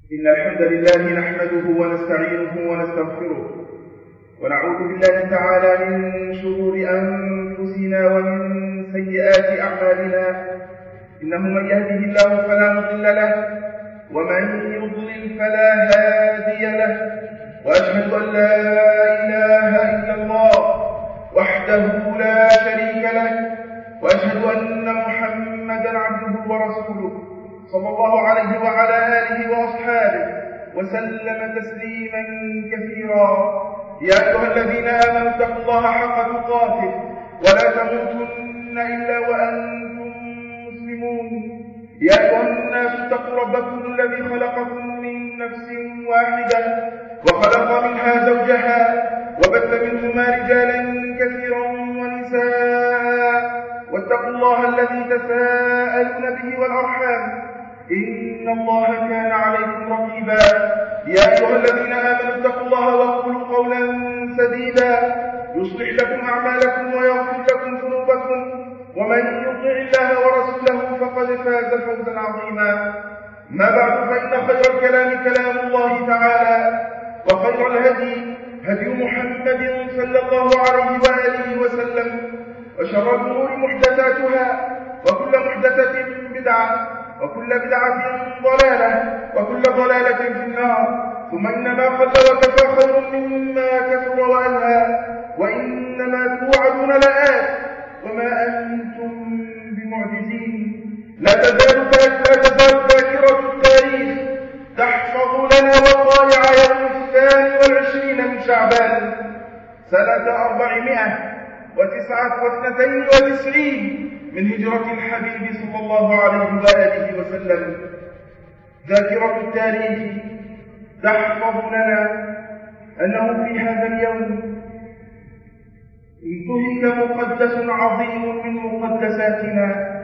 إن الحمد لله نحمده ونستعينه ونستغفره ونعوذ بالله تعالى من شرور أنفسنا ومن سيئات أعمالنا. إنه من يهده الله فلا مضل له ومن يضلل فلا هادي له، وأشهد أن لا إله إلا الله وحده لا شريك له، وأشهد أن محمدا عبده ورسوله صلى الله عليه وعلى آله وأصحابه وسلم تسليما كثيرا. يا أيها الذين آمنوا اتقوا الله حق تقاته ولا تموتن إلا وأنتم مسلمون. يا أيها الناس اتقوا ربكم الذي خلقكم من نفس واحدة وخلق منها زوجها وبث منهما رجالا كثيرا ونساء، واتقوا الله الذي تساءلون به والأرحام إن الله كان عليكم رقيبا. يا أيها الذين آمنوا اتقوا الله وقولوا قولا سديدا يصلح لكم أعمالكم ويغفر لكم ذنوبكم، ومن يطع الله ورسوله فقد فاز فوزا عظيما. ما بعد، فإن خير الكلام كلام الله تعالى، وخير الهدي هدي محمد صلى الله عليه وآله وسلم، وشر الأمور محدثاتها، وكل محدثة بدعة، وكل بدعة ضلالة، وكل ضلالة في النار. ثم إنما قل وكفى خير مما كثر وألهى، وإنما توعدون لآت وما أنتم بمعجزين. لا تزال ذاكرة التاريخ تحفظ لنا وقائع يوم 22 من شعبان سنة 492 من هجرة الحبيب صلى الله عليه وآله وسلم. ذاكرة التاريخ تحفظ لنا أنه في هذا اليوم انتهك مقدس عظيم من مقدساتنا،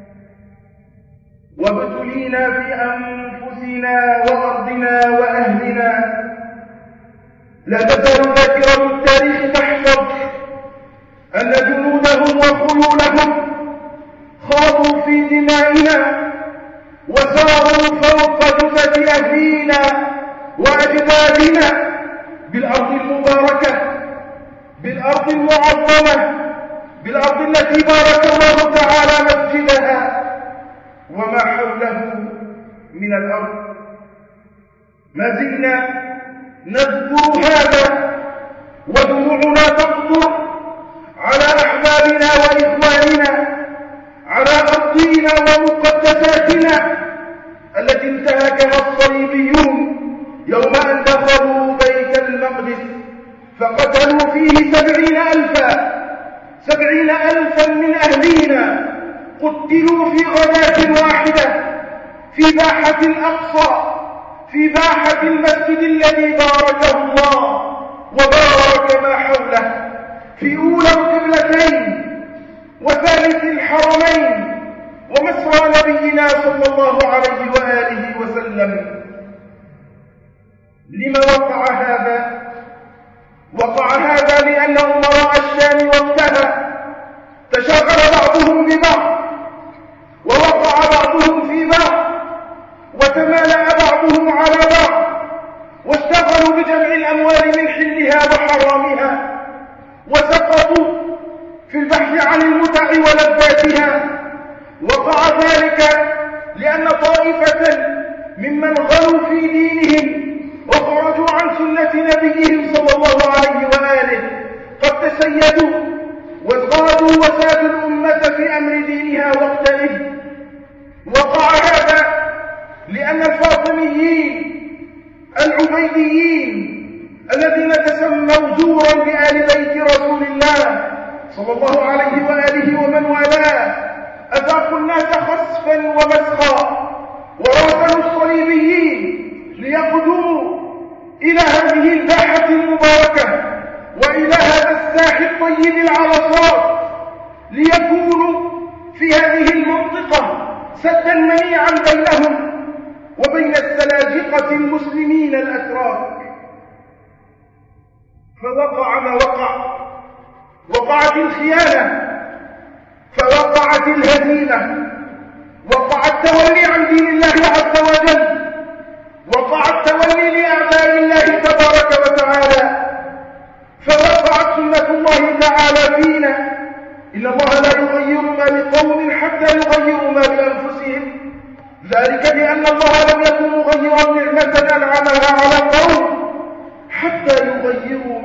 وابتلينا في أنفسنا وأرضنا وأهلنا. لا تزال ذاكرة التاريخ تحفظ أن جنودهم وخيولهم خاضوا في دمائنا وساروا فوق جثث أهلينا وأجدادنا بالأرض المباركة، بالأرض المعظمة، بالأرض التي بارك الله تعالى مسجدها وما حوله من الأرض. ما زلنا نذكر هذا ودموعنا تقطر على أحبابنا وإخواننا، على أرضنا ومقدساتنا التي انتهكها الصليبيون يوم أن دخلوا بيت المقدس فقتلوا فيه 70,000 من أهلينا، قتلوا في غداة واحدة في باحة الأقصى، في باحة المسجد الذي باركه الله وبارك ما حوله، في أولى القبلتين وثالث الحرمين ومسرى نبينا صلى الله عليه وآله وسلم. لما وقع هذا؟ وقع هذا لأن أمراء الشام وقتها تشاغل بعضهم ببعض، ووقع بعضهم في بعض، وتمالأ بعضهم على بعض، واشتغلوا بجمع الأموال من حلها وحرامها، وسقطوا في البحث عن المتع ولذاتها. وقع ذلك لأن طائفة ممن غلوا في دينهم وخرجوا عن سنة نبيهم صلى الله عليه وآله قد تسيدوا وازغادوا وسادوا الأمة في أمر دينها وقتئذ. وقع هذا لأن الفاطميين العبيديين الذين تسموا زورا بآل بيت رسول الله صلى الله عليه وآله ومن والاه أذاقوا الناس خسفا ومسخا، وراسلوا الصليبيين ليقدموا إلى هذه الباحة المباركة وإلى هذا الساح الطيب العرصات، ليكونوا في هذه المنطقة سدا منيعا بينهم وبين السلاجقة المسلمين الأتراك. فوقع ما وقع، وقعت الخيانة، فوقعت الهزيمة، وقع التولي عن دين الله عز وجل، وقع ذلك بأن الله لم يكن مغيرا نعمة أنعمها على قوم حتى يغيروا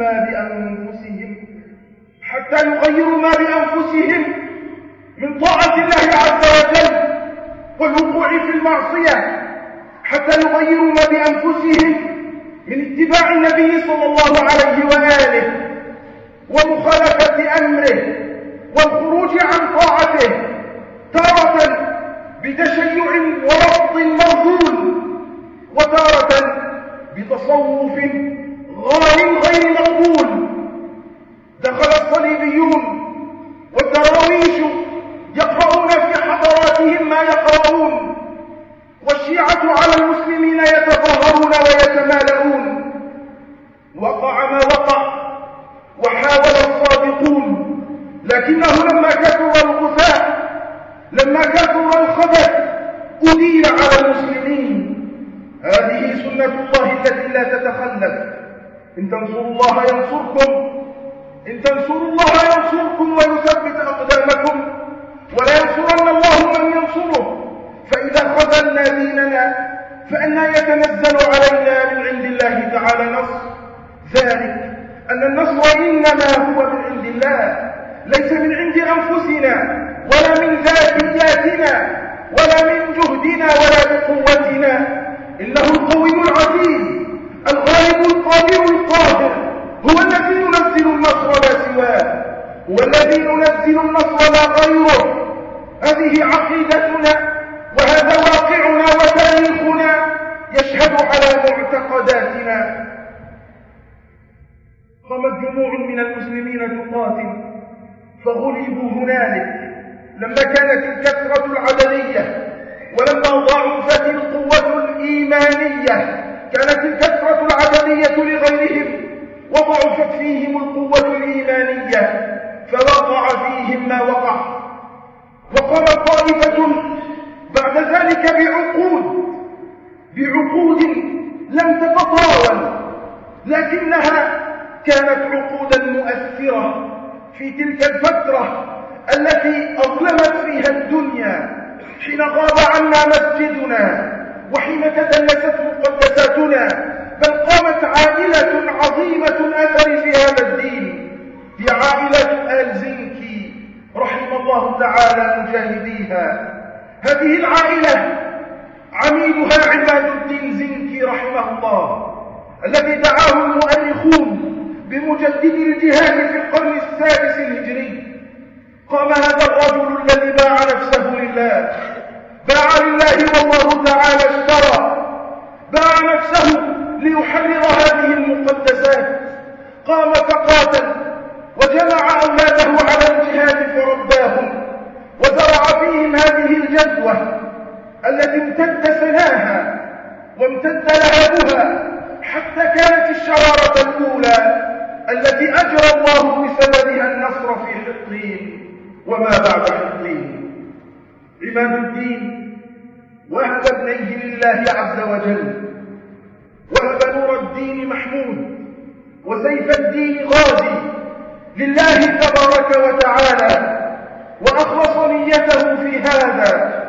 ما بأنفسهم من طاعة الله عز وجل والوقوع في المعصية، حتى يغيروا ما بأنفسهم من اتباع النبي صلى الله عليه وآله ومخالفة أمره والخروج عن طاعته، تارة بتشيع ورفض مرذول، وتارة بتصوف غال غير مقبول. دخل الصليبيون والدراويش يقرؤون في حضراتهم ما يقرؤون، والشيعة على المسلمين يتظاهرون ويتمالؤون. وقع ما وقع وحاول الصادقون، لكنه لما كثر الغثاء، لما كثر الخبث، أديل على المسلمين. هذه سنة الله التي لا تتخلف. إن تنصروا الله ينصركم، إن تنصروا الله ينصركم ويثبت أقدامكم، ولا ينصرن الله من ينصره. فإذا خذلنا ديننا فأنى يتنزل علينا من عند الله تعالى نصر؟ ذلك أن النصر إنما هو من عند الله، ليس من عند أنفسنا ولا من ذاتياتنا ولا من جهدنا ولا بقوتنا. إنه القوي العزيز الغالب القادر القاهر، هو الذي ينزل النصر لا سواه، هو الذي ينزل النصر لا غيره. هذه عقيدتنا وهذا واقعنا وتاريخنا يشهد على معتقداتنا. قامت جموع من المسلمين تقاتل فغلبوا هنالك لما كانت الكثرة العددية ولما ضعفت القوة الإيمانية. كانت الكثرة العددية لغيرهم وضعفت فيهم القوة الإيمانية، فوقع فيهم ما وقع. وقامت طائفة بعد ذلك بعقود لم تتطاول، لكنها كانت عقودا مؤثرة في تلك الفترة التي أظلمت فيها الدنيا، حين غاب عنا مسجدنا وحين تدنست مقدساتنا. بل قامت عائلة عظيمة أثر في هذا الدين، هي عائلة آل زنكي رحم الله تعالى مجاهديها. هذه العائلة عميدها عماد الدين زنكي رحمه الله، الذي دعاه المؤرخون بمجدد الجهاد في القرن السادس الهجري. قام هذا الرجل الذي باع نفسه لله، باع لله والله تعالى اشترى، باع نفسه ليحرر هذه المقدسات. قام فقاتل وجمع أولاده على الجهاد فرباهم، وزرع فيهم هذه الجدوى التي امتد سناها وامتد لهبها حتى كانت الشرارة الأولى التي أجرى الله بسببها النصر في حطين وما بعد حطين. عماد الدين وهب ابنيه لله عز وجل، وهب نور الدين محمود وسيف الدين غازي لله تبارك وتعالى، وأخلص نيته في هذا،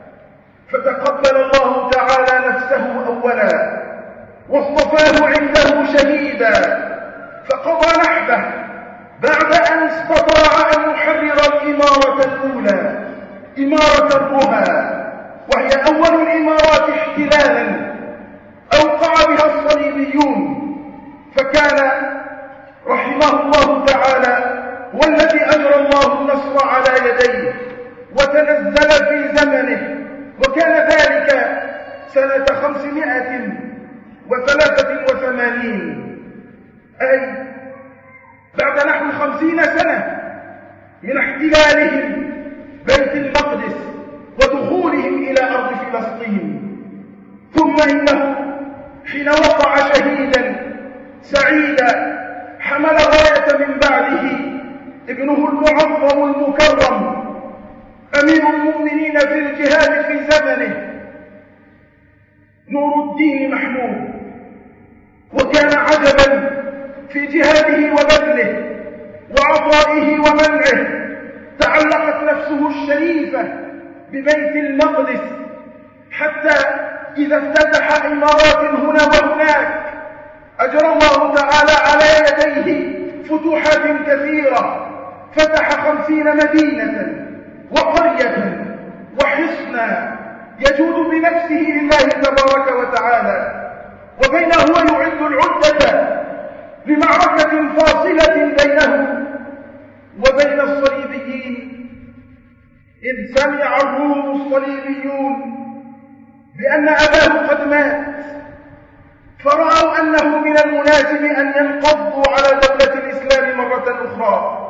فتقبل الله تعالى نفسه أولا واصطفاه عنده شهيدا، فقضى نحبه بعد أن استطاع أن يحرر الإمارة الأولى، إمارة الرها، وهي أول الإمارات احتلالا أوقع بها الصليبيون. فكان رحمه الله تعالى هو الذي أجرى الله النصر على يديه وتنزل في زمنه، وكان ذلك سنة 583، أي بعد نحو 50 سنة من احتلالهم بيت المقدس ودخولهم إلى أرض فلسطين. ثم إنه حين وقع شهيدا سعيدا حمل راية من بعده ابنه المعظم المكرم أمير المؤمنين في الجهاد في زمنه نور الدين محمود، وكان عجبا في جهاده وبذله وعطائه ومنعه. تعلقت نفسه الشريفة ببيت المقدس حتى إذا افتتح إمارات هنا وهناك أجرى الله تعالى على يديه فتوحات كثيرة، فتح 50 مدينة وقرية وحصنا يجود بنفسه لله تبارك وتعالى، وبينه ويعد العدة لمعركة فاصلة بينه وبين الصليبيين. إذ سمع الروم الصليبيون بأن أباه قد مات، فرأوا أنه من المناسب أن ينقضوا على دولة الإسلام مرة أخرى،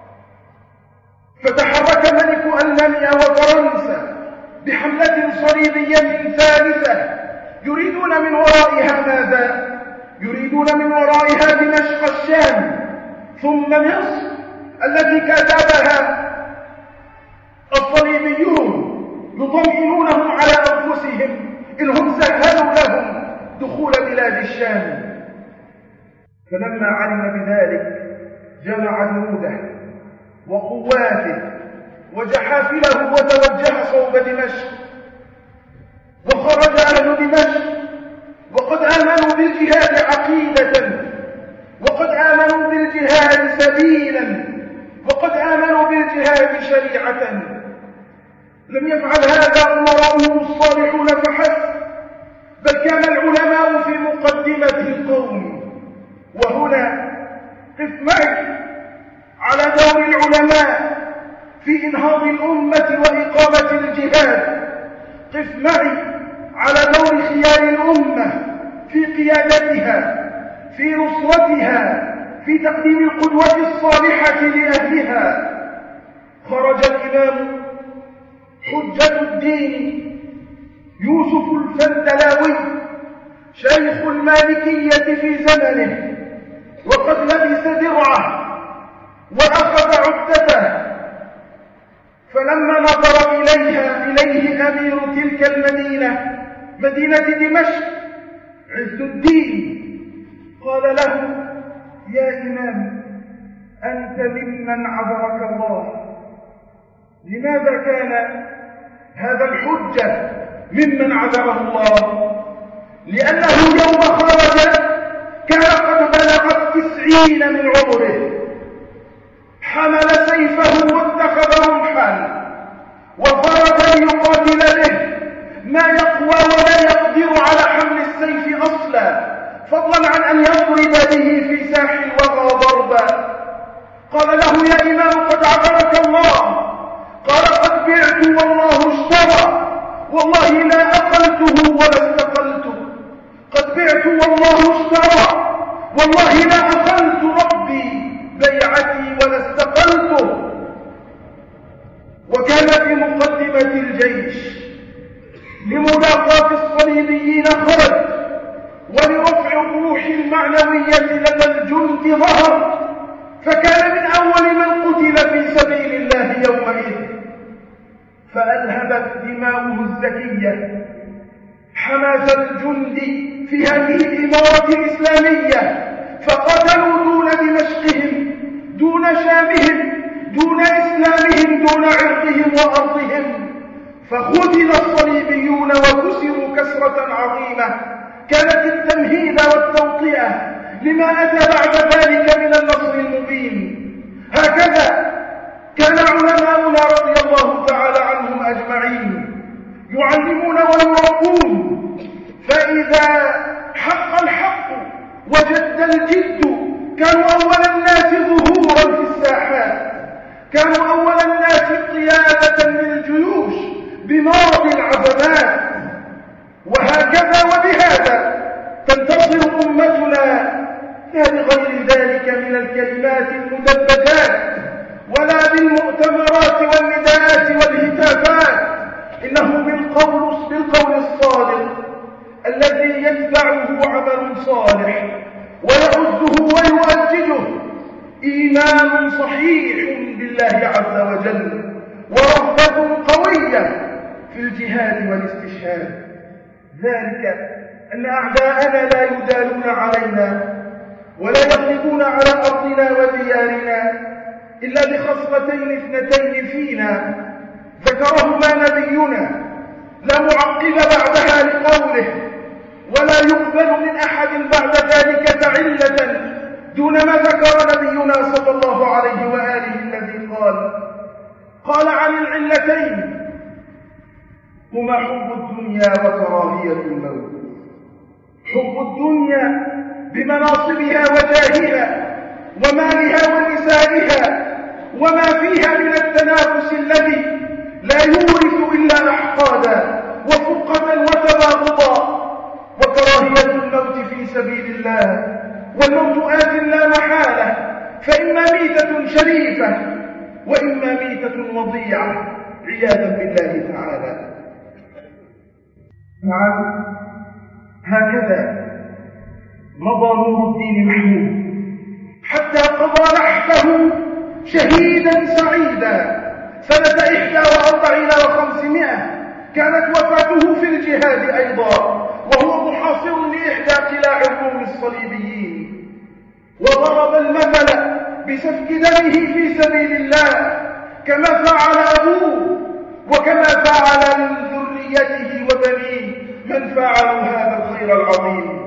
فتحرك ملك ألمانيا وفرنسا بحملة صليبية ثالثة يريدون من ورائها ماذا؟ يريدون من ورائها دمشق الشام، ثم مصر التي كتبها الصليبيون يطمئنونهم على أنفسهم إنهم سهلوا لهم دخول بلاد الشام. فلما علم بذلك جمع جنوده وقواته وجحافله وتوجه صوب دمشق، وخرج أهل دمشق وقد آمنوا بالجهاد عقيدة، وقد آمنوا بالجهاد سبيلا، وقد آمنوا بالجهاد شريعة. لم يفعل هذا أمراؤهم الصالحون فحسب، بل كان العلماء في مقدمة القوم. وهنا قف معي على دور العلماء في إنهاض الأمة وإقامة الجهاد، قف معي على دور خيار الأمة في قيادتها، في نصرتها، في تقديم القدوة الصالحة لأهلها. خرج الإمام حجة الدين يوسف الفندلاوي شيخ المالكية في زمنه، وقد لبس درعه وأخذ عدته، فلما نظر إليه أمير تلك المدينة مدينة دمشق عز الدين قال له: يا إمام، أنت ممن عذرك الله. لماذا كان هذا الحجة ممن عذره الله؟ لأنه يوم خرج كان قد بلغ 90 من عمره، حمل سيفه واتخذ رمحا وخرج ليقاتل به، ما يقوى ولا يقدر على حمل السيف أصلا، فضلا عن أن يضرب به في ساح الوغى ضربا. قال له: يا إمام، قد عذرك الله. قال: قد بعت والله اشترى، والله لا أقلته ولا استقلته. قد بعت والله اشترى، والله لا أقلت ربي بيعتي ولا استقلته. وكان في مقدمة الجيش لملاقاة الصليبيين خرج، ولرفع الروح المعنوية لدى الجند ظهر، فكان من أول من قتل في سبيل الله يومئذ. فألهبت دماؤه الزكية حماس الجند في هذه الإمارة الإسلامية، فقتلوا دون دمشقهم، دون شامهم، دون إسلامهم، دون عرقهم وأرضهم. فخذل الصليبيون وكسروا كسرة عظيمة كانت التمهيد والتوطئة لما أتى بعد ذلك من النصر المبين. هكذا كان علماؤنا رضي الله تعالى عنهم أجمعين يعلمون ويربون، فإذا حق الحق وجد الجد كانوا أول الناس ظهورا في الساحات، كانوا أول الناس قيادة للجيوش بماضي العزمات. وهكذا وبهذا تنتصر أمتنا، لا بغير ذلك من الكلمات المدبجات ولا بالمؤتمرات والنداءات والهتافات، إنه بالقول الصادق الذي يتبعه عمل صالح ويعزه ويؤجده إيمان صحيح بالله عز وجل، ورغبة قوية في الجهاد والاستشهاد. ذلك أن أعداءنا لا يدالون علينا ولا يغلبون على أرضنا وديارنا إلا بخصلتين اثنتين فينا ذكرهما نبينا لا معقب بعدها لقوله، ولا يقبل من أحد بعد ذلك تعلة دون ما ذكر نبينا صلى الله عليه وآله الذي قال عن العلتين هما حب الدنيا وكراهية الموت. حب الدنيا بمناصبها وجاهها ومالها ونسائها وما فيها من التنافس الذي لا يورث إلا أحقادا وفقة وتباغضا، وكراهية الموت في سبيل الله، والموت آت لا محالة، فإما ميتة شريفة وإما ميتة وضيعة عياذا بالله تعالى. نعم، هكذا مضى نور الدين محمود حتى قضى نحبه شهيدا سعيدا سنة 41 و500. كانت وفاته في الجهاد أيضا، وهو محاصر لإحدى قلاع الروم الصليبيين، وضرب المثل بسفك دمه في سبيل الله كما فعل أبوه وكما فعل من ذريته وبنيه من فعلوا هذا الخير العظيم.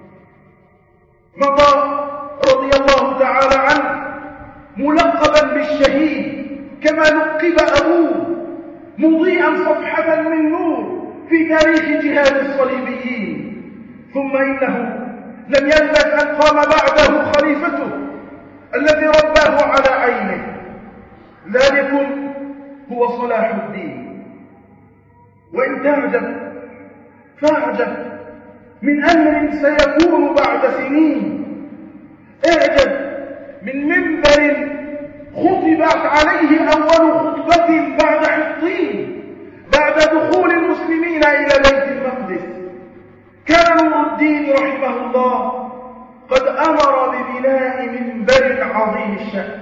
مضى رضي الله تعالى عنه ملقبا بالشهيد كما لقب أبوه، مضيئا صفحة من نور في تاريخ جهاد الصليبيين. ثم إنه لم يلبث أن قام بعده خليفته الذي رباه على عينه، ذلك هو صلاح الدين. وإن تعجب فاعجب من أمر سيكون بعد سنين. اعجب من منبر خطبت عليه أول خطبة بعد حطين بعد دخول المسلمين إلى بيت المقدس. كان نور الدين رحمه الله قد أمر ببناء منبر عظيم الشأن،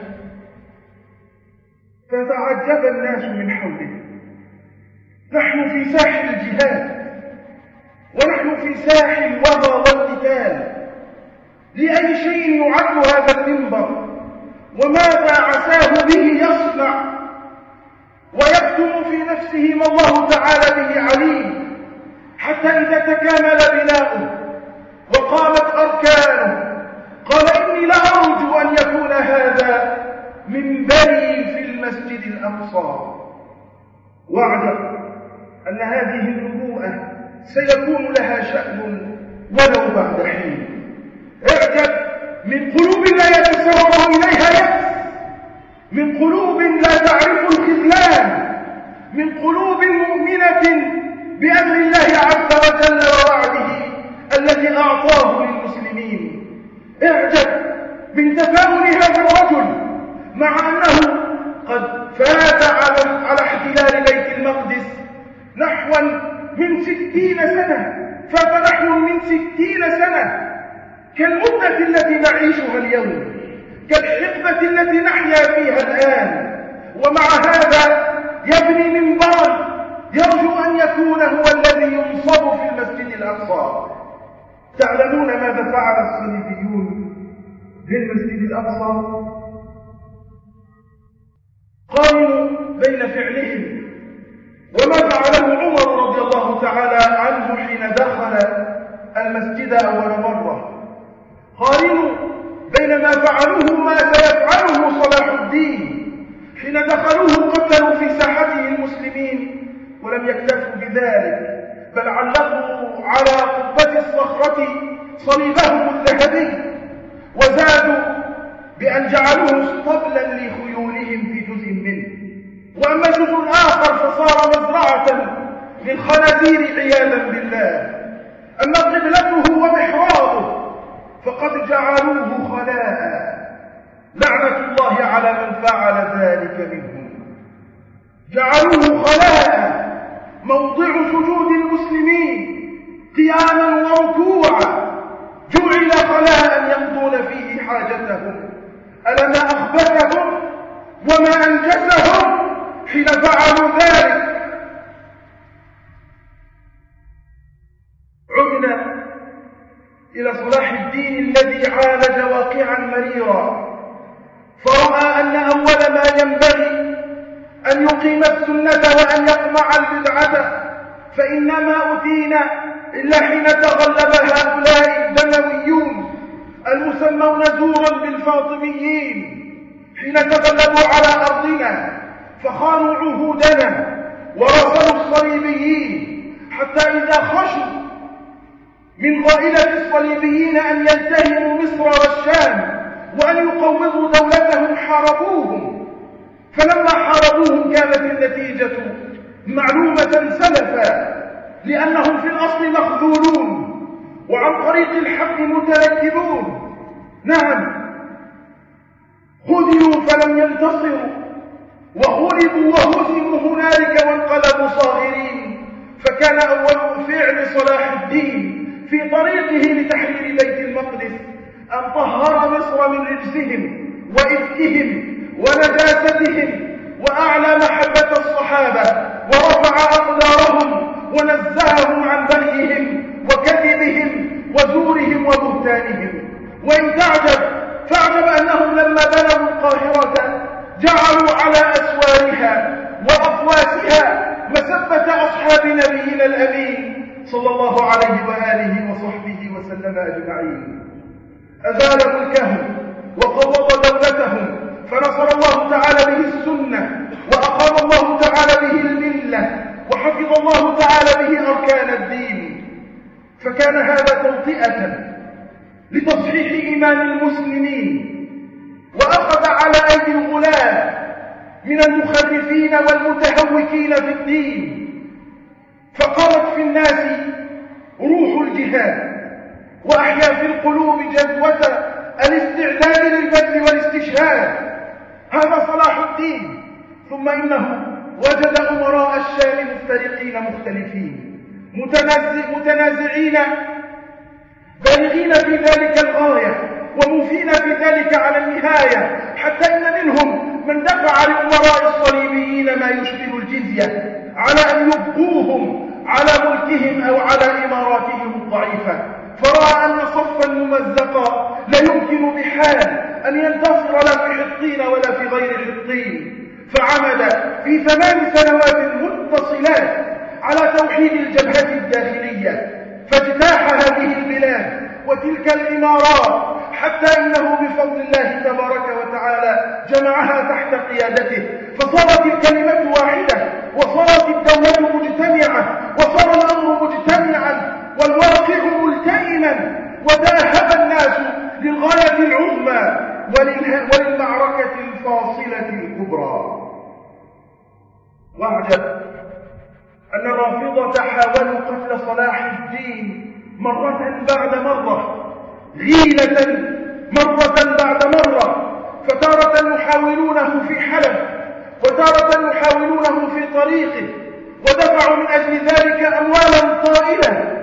فتعجب الناس من حوله. نحن في ساحل الجهاد، ونحن في ساحل الوغى والقتال، لأي شيء يعد هذا المنبر؟ وماذا عساه به يصنع ويكتم في نفسه ما الله تعالى به عليم، حتى إذا تكامل بناؤه وقامت أركانه قال إني لأرجو أن يكون هذا منبري في المسجد الأقصى. واعلم أن هذه النبوءة سيكون لها شأن ولو بعد حين. اعجب من قلوب لا يتسرب إليها يأس، من قلوب لا تعرف الخذلان، من قلوب مؤمنة بأمر الله عز وجل ووعده الذي أعطاه للمسلمين. اعجب من تفاؤل هذا الرجل مع أنه قد فات على احتلال بيت المقدس نحو من 60 سنة، فات نحو من 60 سنة كالمدة التي نعيشها اليوم، كالحقبة التي نحيا فيها الآن. ومع هذا يبني منبرا يرجو أن يكون هو الذي ينصب في المسجد الأقصى. تعلمون ماذا فعل الصليبيون بالمسجد الأقصى؟ قارنوا بين فعلهم وما فعله عمر رضي الله تعالى عنه حين دخل المسجد أول مرة. قارنوا بين ما فعلوه ما سيفعله صلاح الدين حين دخلوه قتلوا في ساحته المسلمين، ولم يكتفوا بذلك بل علقوا على قبة الصخرة صليبهم الذهبي، وزادوا بأن جعلوه اسطبلا لخيولهم في جزء منه، وأما جزء آخر فصار مزرعة للخنازير عياذا بالله. أما قبلته ومحرابه فقد جعلوه خلاء، لعنة الله على من فعل ذلك منهم. جعلوه خلاء موضع سجود المسلمين قياما وركوعا، جعل خلاء يقضون فيه حاجتهم. ألما أخبثهم وما أنجزهم حين فعلوا ذلك. عدنا إلى صلاح الدين الذي عالج واقعا مريرا، فرأى أن أول ما ينبغي أن يقيم السنة وأن يقمع البدعة، فإنما أتينا إلا حين تغلب هؤلاء الدمويون المسمون زورا بالفاطميين، حين تغلبوا على أرضنا فخانوا عهودنا ورسلوا الصليبيين، حتى إذا خشوا من غائلة الصليبيين أن يلتهموا مصر والشام وأن يقوضوا دولتهم حاربوهم. فلما حاربوهم كانت النتيجة معلومة سلفا، لأنهم في الأصل مخذولون وعن طريق الحق متركبون. نعم، خذلوا فلم ينتصروا، وغلبوا وهزموا هنالك وانقلبوا صاغرين. فكان أول فعل صلاح الدين في طريقه لتحرير بيت المقدس أن طهر مصر من رجسهم وإفكهم ونجاستهم، وأعلى محبة الصحابة ورفع أقدارهم ونزههم عن بغيهم وكذبهم وزورهم وبهتانهم. وإن تعجب فاعجب أنهم لما بلغوا القاهرة جعلوا على أسوارها وأقواسها مسبة أصحاب نبينا الأمين صلى الله عليه وآله وصحبه وسلم أجمعين. أزال ملكهم وقوض دولتهم، فنصر الله تعالى به السنة، وأقام الله تعالى به الملة، وحفظ الله تعالى به أركان الدين. فكان هذا توطئة لتصحيح إيمان المسلمين، وأخذ على أيدي الغلاة من المخرفين والمتهوكين في الدين، فقامت في الناس روح الجهاد، وأحيا في القلوب جذوة الاستعداد للبذل والاستشهاد. هذا صلاح الدين. ثم إنه وجد أمراء الشام مفترقين مختلفين متنازعين بالغين في ذلك الغاية وموفين في ذلك على النهاية، حتى إن منهم من دفع لأمراء الصليبيين ما يشبه الجزية على أن يبقوهم على ملكهم أو على إماراتهم الضعيفة، فرأى أن صفا ممزقا لا يمكن بحال أن ينتصر لا في حطين ولا في غير حطين، فعمل في 8 سنوات متصلات على توحيد الجبهة الداخلية، فاجتاح هذه البلاد وتلك الإمارات، حتى إنه بفضل الله تبارك وتعالى جمعها تحت قيادته، فصارت الكلمة واحدة، وصارت الدولة مجتمعة، وصار الأمر مجتمعا والواقع ملتئما، وذهب الناس للغاية العظمى وللمعركة الفاصلة الكبرى. واعجب أن الرافضة حاولوا قتل صلاح الدين مرة بعد مرة، غيلة مرة بعد مرة، فتارة يحاولونه في حلب، وتارة يحاولونه في طريقه، ودفعوا من أجل ذلك أموالا طائلة.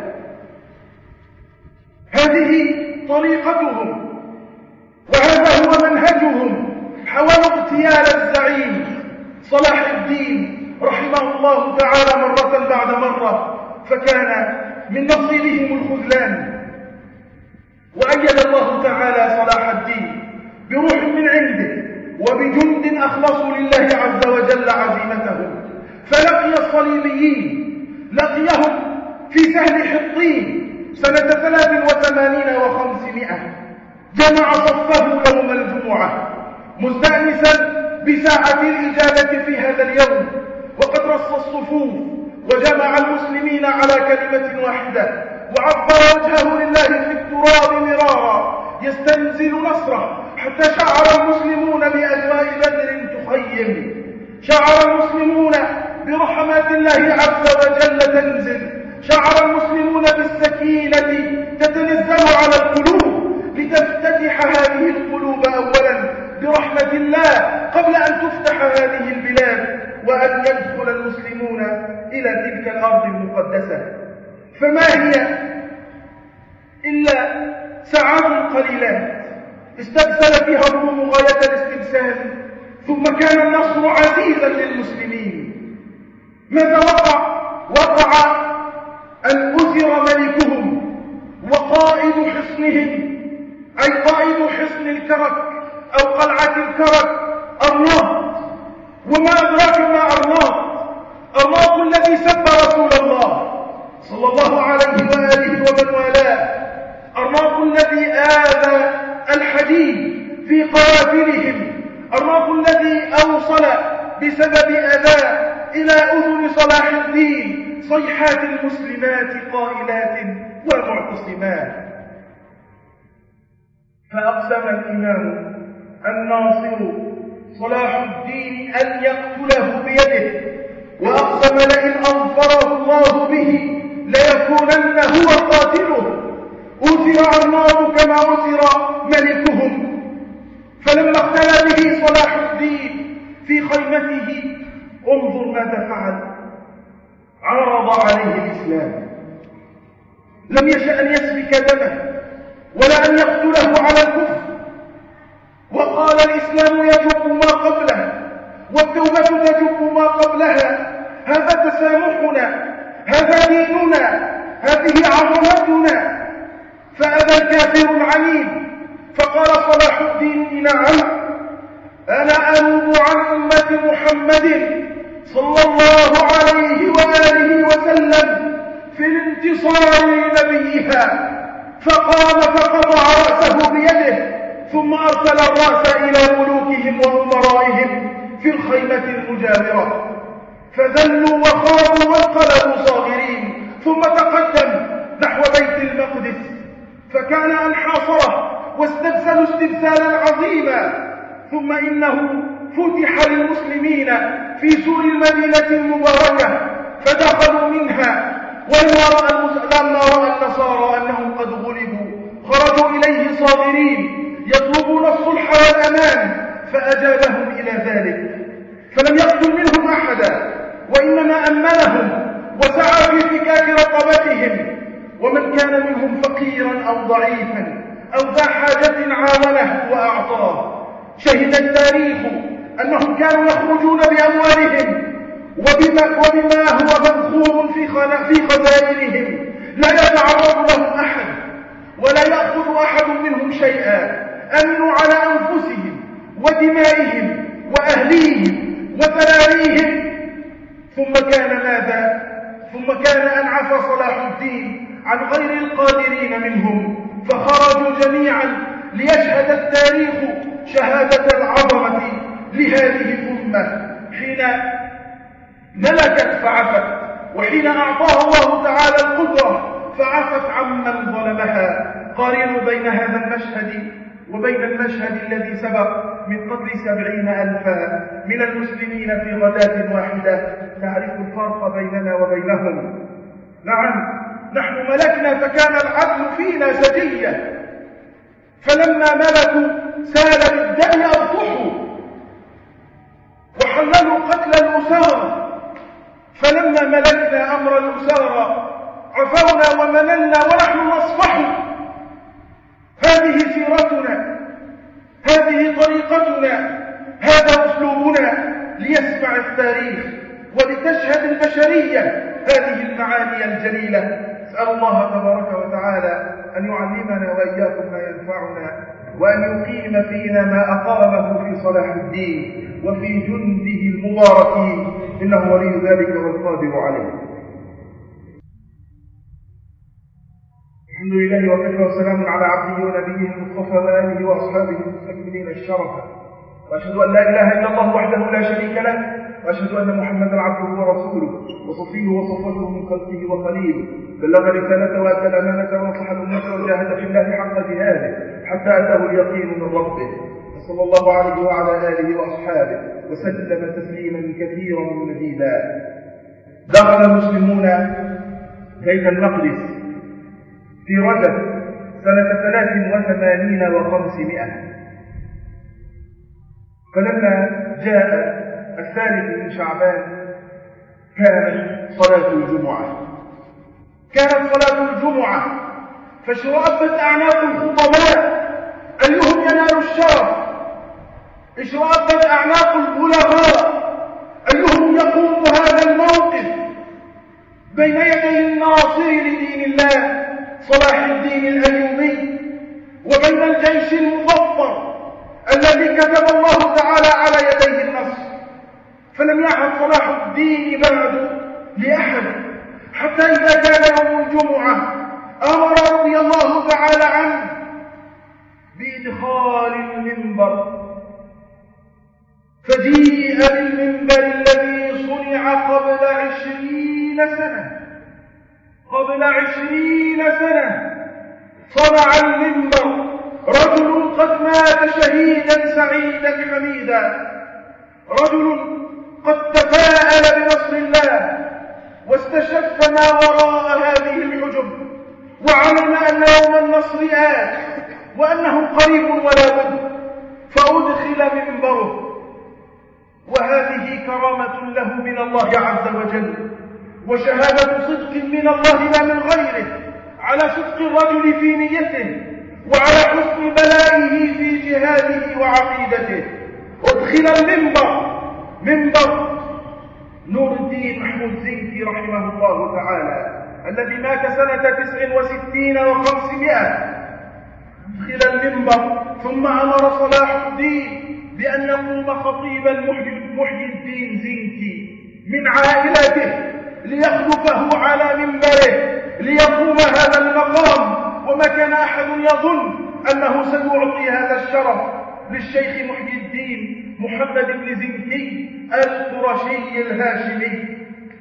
هذه طريقتهم وهذا هو منهجهم. حاولوا اغتيال الزعيم صلاح الدين رحمه الله تعالى مرة بعد مرة، فكان من نصيبهم الخذلان. وأيد الله تعالى صلاح الدين بروح من عنده وبجند أخلصوا لله عز وجل عزيمتهم، فلقي الصليبيين، لقيهم في سهل حطين سنة 83 و500، جمع صفه يوم الجمعة مستأنسا بساعة الإجابة في هذا اليوم، وقد رص الصفوف وجمع المسلمين على كلمة واحدة، وعبر وجهه لله في التراب مرارا يستنزل نصره، حتى شعر المسلمون بأجواء بدر تخيم، شعر المسلمون برحمات الله عز وجل تنزل، شعر المسلمون بالسكينة تتنزل على القلوب، لتفتتح هذه القلوب أولا برحمة الله قبل أن تفتح هذه البلاد، وأن يدخل المسلمون إلى تلك الأرض المقدسة. فما هي إلا ساعات قليلات استبسل فيها الروم غاية الاستبسال، ثم كان النصر عزيزا للمسلمين. ماذا وقع؟ وقع أن أسر ملكهم وقائد حصنهم، أي قائد حصن الكرك أو قلعة الكرك، أرناط. وما أدراك ما أرناط؟ أرناط الذي سب رسول الله صلى الله عليه وآله ومن والاه، أرناط الذي آذى الحديد في قوافلهم، أرناط الذي أوصل بسبب أذى إلى أذن صلاح الدين صيحات المسلمات قائلات ومعتصمات. فأقسم الإمام الناصر صلاح الدين أن يقتله بيده، وأقسم لئن أظفره الله به ليكونن هو قاتله. أسر أرناط كما أسر ملكهم، فلما اختلى به صلاح الدين في خيمته انظر ماذا فعل، عرض عليه الإسلام، لم يشأ أن يسفك دمه ولا أن يقتله على الكفر، وقال الإسلام يجب ما قبله والتوبة تجب ما قبلها، هذا تسامحنا، هذا ديننا، هذه عظمتنا. فأبى الكافر العنيد، فقال صلاح الدين نعم، أنا أنوب عن أمة محمد صلى الله عليه وآله وسلم في الانتصار لنبيها. فقام فقطع رأسه بيده، ثم أرسل الرأس إلى ملوكهم وأمرائهم في الخيمة المجاورة، فذلوا وخافوا وانقلبوا صاغرين، ثم تقدم نحو بيت المقدس، فكان أن حاصره واستبسلوا استبسالا عظيما. ثم إنه فتح للمسلمين في سور المدينة المباركة فدخلوا منها، ولما رأى النصارى أنهم قد غلبوا خرجوا إليه صاغرين يطلبون الصلح والأمان، فأجابهم إلى ذلك، فلم يقتل منهم أحدا، وإنما أمنهم وسعى في فكاك رقبتهم. ومن كان منهم فقيرا أو ضعيفا أو ذا حاجة عاونه وأعطاه. شهد التاريخ أنهم كانوا يخرجون بأموالهم وبما هو مذخور في خزائنهم، لا يتعرض لهم أحد ولا يأخذ أحد منهم شيئا، أمنوا على أنفسهم ودمائهم وأهليهم وذراريهم. ثم كان ماذا؟ ثم كان أن عفى صلاح الدين عن غير القادرين منهم، فخرجوا جميعا ليشهد التاريخ شهادة العظمة لهذه الأمة حين ملكت فعفت، وحين أعطاها الله تعالى القدرة فعفت عمن ظلمها. قارنوا بين هذا المشهد وبين المشهد الذي سبق من قتل 70,000 من المسلمين في غداة واحدة، تعرف الفرق بيننا وبينهم. نعم، نحن ملكنا فكان العدل فينا سجية، فلما ملكوا سال بالدم أبطحوا وحللوا قتل الأسارى، فلما ملكنا أمر الأسارى عفونا ومننا ونحن نصفح. هذه سيرتنا، هذه طريقتنا، هذا أسلوبنا، ليسمع التاريخ ولتشهد البشرية هذه المعاني الجليلة. أسأل الله تبارك وتعالى أن يعلمنا وإياكم ما ينفعنا، وأن يقيم فينا ما أقامه في صلاح الدين وفي جنده المباركين، إنه ولي ذلك والقادر عليه. الحمد لله وكفى وسلام على عبده ونبيه المصطفى وآله وأصحابه المستكملين الشرف، وأشهد أن لا إله إلا الله وحده لا شريك له، وأشهد أن محمدا عبده ورسوله وصفيه وصفوته من خلقه وخليله، بلغ رسالته وأدى الأمانة ونصح الأمة وجاهد في الله حق جهاده حتى أتاه اليقين من ربه، صلى الله عليه وعلى آله وأصحابه وسلم تسليما كثيرا مزيدا. دخل المسلمون بيت المقدس في رجب سنة 83 و500، فلما جاء 3 من شعبان كانت صلاة الجمعة، فاشرأبت أعناق الخطباء أيهم ينال الشرف، اشرأبت أعناق البلغاء أيهم يقوم هذا الموقف بين يدي الناصر لدين الله صلاح الدين الأيوبي، وبين الجيش المظفر الذي كتب الله تعالى على يديه النصر. فلم يعهد صلاح الدين بعد الله تعالى عنه بإدخال المنبر، فجيء بالمنبر الذي صنع قبل 20 سنة. قبل 20 سنة صنع المنبر رجل قد مات شهيدا سعيدا حميدا، رجل قد تفاءل بنصر الله واستشف ما وراء هذه الحجب، وعلم أن يوم النصر آت وأنه قريب ولا بد، فأدخل منبره. وهذه كرامة له من الله عز وجل، وشهادة صدق من الله لا من غيره على صدق الرجل في نيته وعلى حسن بلائه في جهاده وعقيدته. أدخل المنبر، منبر نور الدين محمود زنكي رحمه الله تعالى الذي مات سنة 69 و500. أدخل المنبر، ثم أمر صلاح الدين بأن يقوم خطيبا محيي الدين زنكي من عائلته ليخلفه على منبره ليقوم هذا المقام. وما كان أحد يظن أنه سيعطي هذا الشرف للشيخ محيي الدين محمد بن زنكي القرشي الهاشمي.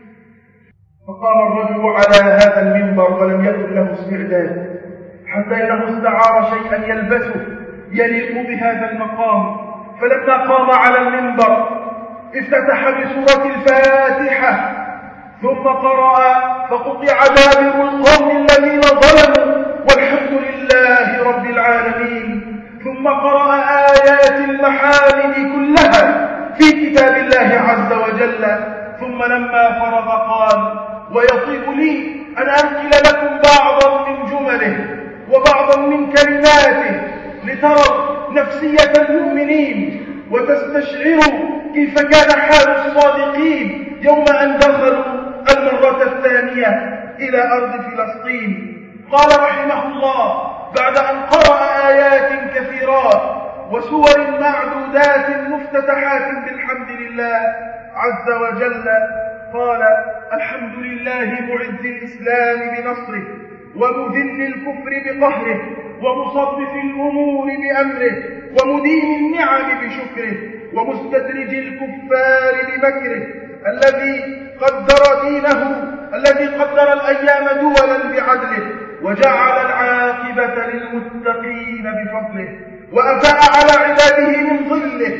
فقام الرجل على هذا المنبر ولم يكن له استعداد، حتى إنه استعار شيئا يلبسه يليق بهذا المقام. فلما قام على المنبر افتتح بسورة الفاتحة، ثم قرأ فقطع دابر القوم الذين ظلموا والحمد لله رب العالمين، ثم قرأ آيات المحامد كلها في كتاب الله عز وجل. ثم لما فرغ قال: ويطيب لي أن أنقل لكم بعضا من جمله وبعضا من كلماته لتروا نفسية المؤمنين وتستشعروا كيف كان حال الصادقين يوم أن دخلوا المرة الثانية إلى أرض فلسطين. قال رحمه الله بعد أن قرأ آيات كثيرات وسور معدودات مفتتحات بالحمد لله عز وجل، قال: الحمد لله معز الإسلام بنصره ومذل الكفر بقهره ومصرف الأمور بأمره ومدين النعم بشكره ومستدرج الكفار بمكره، الذي قدر دينه، الذي قدر الأيام دولا بعدله وجعل العاقبة للمتقين بفضله وأفاء على عباده من ظله،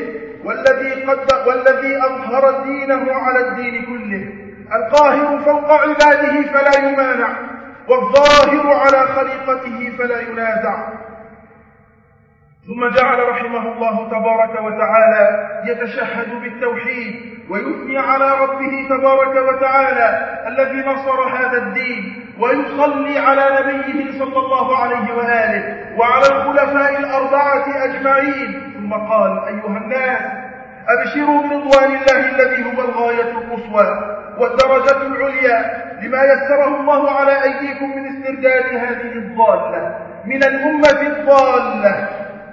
والذي أظهر دينه على الدين كله، القاهر فوق عباده فلا يمانع، والظاهر على خليقته فلا ينازع. ثم جعل رحمه الله تبارك وتعالى يتشهد بالتوحيد ويثني على ربه تبارك وتعالى الذي نصر هذا الدين، ويصلي على نبيه صلى الله عليه وآله وعلى الخلفاء الأربعة أجمعين. ثم قال: أيها الناس، أبشروا برضوان الله الذي هو الغاية القصوى والدرجة العليا لما يسره الله على أيديكم من استرداد هذه الضالة من الأمة الضالة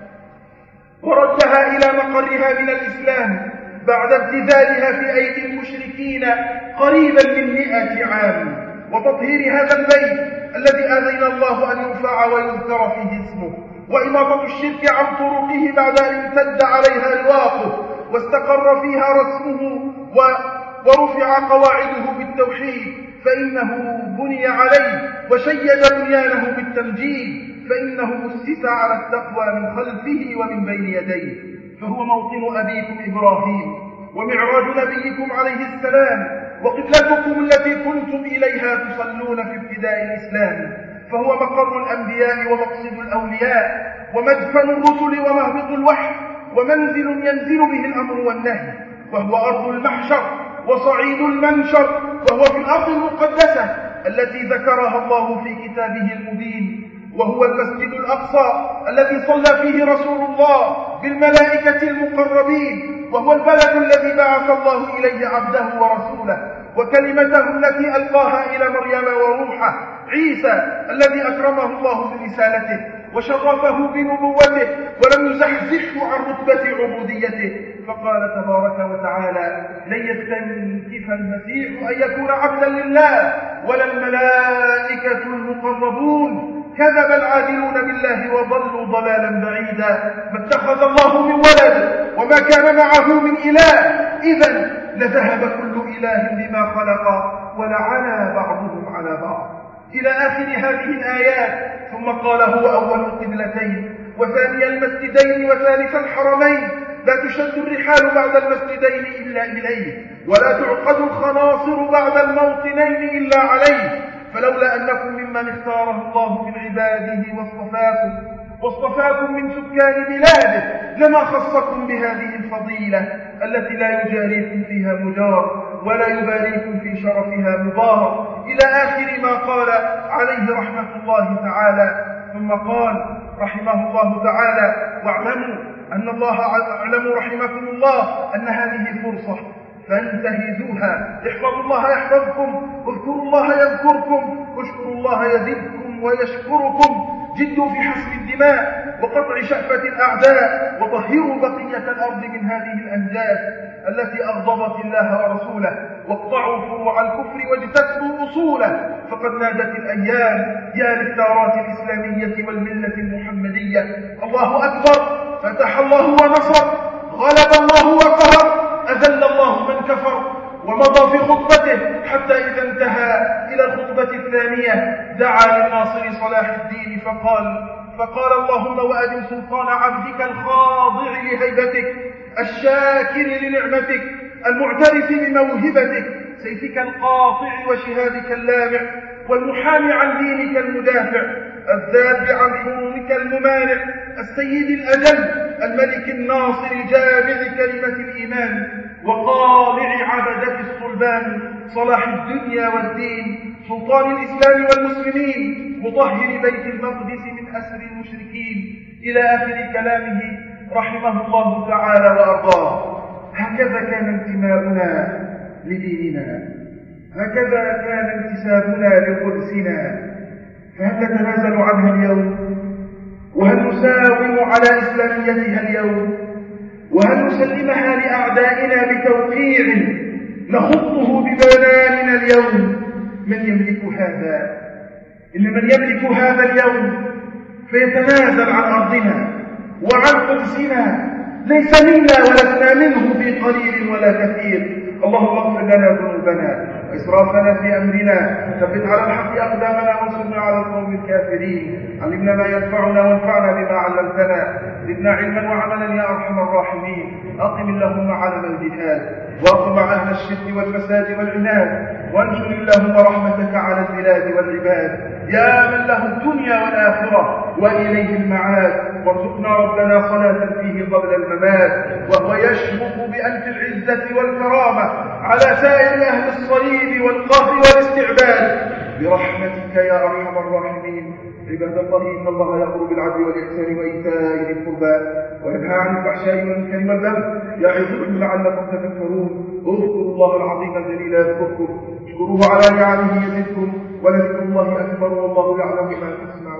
وردها إلى مقرها من الإسلام بعد ابتذالها في أيدي المشركين قريبا من 100 عام، وتطهير هذا البيت الذي آذينا الله أن يرفع ويذكر فيه اسمه، وإماطة الشرك عن طرقه بعد أن امتد عليها رواقه واستقر فيها رسمه ورفع قواعده بالتوحيد، فإنه بني عليه وشيد بنيانه بالتمجيد، فإنه أسس على التقوى من خلفه ومن بين يديه، فهو موطن أبيكم إبراهيم ومعراج نبيكم عليه السلام وقبلتكم التي كنتم إليها تصلون في ابتداء الإسلام، فهو مقر الأنبياء ومقصد الأولياء ومدفن الرسل ومهبط الوحي ومنزل ينزل به الأمر والنهي، وهو أرض المحشر وصعيد المنشر، وهو في الأرض المقدسة التي ذكرها الله في كتابه المبين، وهو المسجد الأقصى الذي صلى فيه رسول الله بالملائكة المقربين، وهو البلد الذي بعث الله إليه عبده ورسوله وكلمته التي ألقاها إلى مريم وروحه عيسى الذي أكرمه الله برسالته وشرفه بنبوته ولم يزحزحه عن رتبة عبوديته، فقال تبارك وتعالى: لن يستنكف المسيح أن يكون عبدا لله ولا الملائكة المقربون كذب العادلون بالله وضلوا ضلالا بعيدا. ما اتخذ الله من ولد وما كان معه من إله، إذن لذهب كل إله بما خلق ولعلى بعضهم على بعض إلى آخر هذه الآيات. ثم قال هو أول القبلتين وثاني المسجدين وثالث الحرمين، لا تشد الرحال بعد المسجدين إلا إليه، ولا تعقد الخناصر بعد الموطنين إلا عليه، فلولا أنكم ممن اختاره الله من عباده واصطفاكم من سكان بلاده لما خصكم بهذه الفضيلة التي لا يجاريكم فيها مجار ولا يباريكم في شرفها مبارك، إلى آخر ما قال عليه رحمة الله تعالى. ثم قال رحمه الله تعالى: واعلموا أن الله اعلموا رحمكم الله أن هذه فرصة فانتهزوها، احفظوا الله يحفظكم، اذكروا الله يذكركم، اشكروا الله يزدكم ويشكركم، جدوا في حسم الدماء وقطع شأفة الأعداء، وطهروا بقية الأرض من هذه الأنجاس التي أغضبت الله ورسوله، واقطعوا فروع الكفر واجتثوا أصوله، فقد نادت الأيام يا للثارات الإسلامية والملة المحمدية. الله أكبر، فتح الله ونصر، غلب الله وقهر، أذل الله من كفر. ومضى في خطبته حتى إذا انتهى إلى الخطبة الثانية دعا للناصر صلاح الدين فقال اللهم وأدم سلطان عبدك الخاضع لهيبتك، الشاكر لنعمتك، المعترف بموهبتك، سيفك القاطع وشهادك اللامع، والمحامي عن دينك المدافع، الذاب عن حرمك الممانع، السيد الأجل، الملك الناصر جامع كلمة الإيمان، وقالع عبدة الصلبان، صلاح الدنيا والدين، سلطان الإسلام والمسلمين، مطهر بيت المقدس من أسر المشركين، إلى آخر كلامه رحمه الله تعالى وأرضاه. هكذا كان انتماؤنا لديننا، هكذا كان انتسابنا لقدسنا، فهل نتنازل عنها اليوم؟ وهل نساوم على إسلاميتها اليوم؟ وهل نسلمها لأعدائنا بتوقيع نخطه ببناننا اليوم؟ من يملك هذا؟ إن من يملك هذا اليوم فيتنازل عن أرضنا وعن قدسنا ليس منا ولسنا منه في قليل ولا كثير. اللهم اغفر لنا ذنوبنا وإسرافنا في أمرنا، ثبت على الحق أقدامنا وانصرنا على القوم الكافرين، علمنا ما ينفعنا وانفعنا بما علمتنا، زدنا علما وعملا يا أرحم الراحمين. أقم اللهم علم الجهاد واقم أهل الشرك والفساد والعناد، وانشر اللهم رحمتك على البلاد والعباد يا من له الدنيا والآخرة وإليه المعاد، وارزقنا ربنا صلاة فيه قبل الممات وهو يشمخ بأنف العزة والكرامة على سائر أهل الصليب والقهر والاستعباد برحمتك يا أرحم الراحمين. عباد الله، إن الله يأمر بالعدل والإحسان وإيتاء ذي القربى وينهى عن الفحشاء والمنكر والبغي يعظكم لعلكم تذكرون. اذكروا الله العظيم الجليل يذكركم، اشكروه على نعمه يزدكم، ولذكر الله أكبر والله يعلم ما تصنعون.